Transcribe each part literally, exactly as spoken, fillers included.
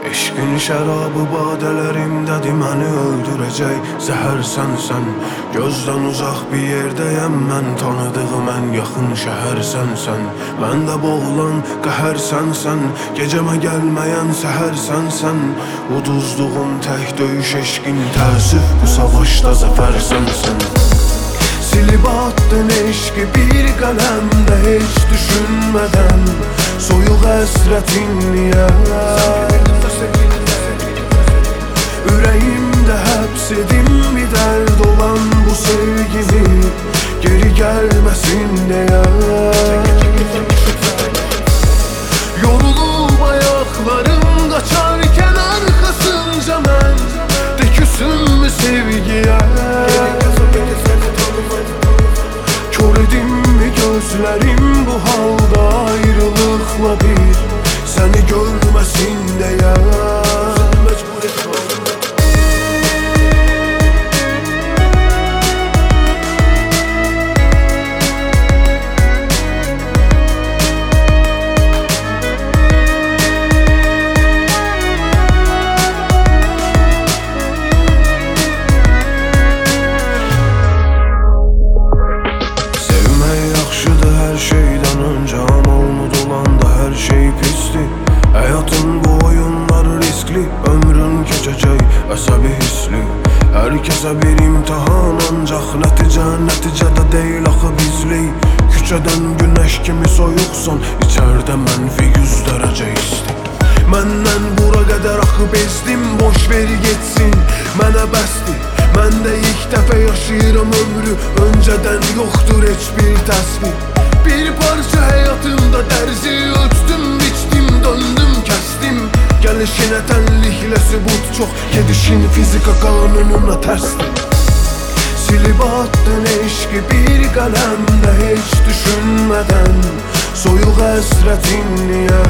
Eşqin şərabı badələrimdədir, məni öldürəcək zəhər sənsən. Gözdən uzaq bir yerdəyəm mən, tanıdığım ən yaxın şəhər sənsən. Məndə boğulan qəhər sənsən, gecəmə gəlməyən səhər sənsən. Uduzduğum tək döyüş eşqin, təəssüf bu savaşda zəfər sənsən. Silib attın eşqi bir qələmdə heç düşünmədən, soyuq həsrətin niyə? Ürəyimdə həbs edim bir dərd olan bu sevgimi, geri gəlməsin deyə. Yorulub ayaqlarım qaçarkən arxasınca mən, de küsünmü sevgiyə? Kör edimmi gözlərim bu halda ayrılıqla bir, səni görməsin deyə. Əsəbi hissli, hər kəsə bir imtihan, ancaq nəticə nəticədə deyil axı bizlik. Küçədən günəş kimi soyuqsan, içərdə mənfi yüz dərəcə isti. Məndən bura qədər axı bezdim, boş ver getsin, mənə bəsdir. Mən də ilk dəfə yaşayıram ömrü, öncədən yoxdur heç bir təsvir. Bir parça həyatımda dərzi ölçdüm, biçdim, döndüm, kəstim. Gəlişinə tənliklə sübut çox, gedişin fizika qanununa tərsdir. Silib attın eşqi bir qələmdə heç düşünmədən, soyuq həsrətin niyə?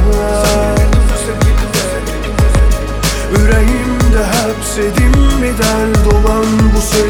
Ürəyimdə həbs edim bir dərd olan bu sevgi.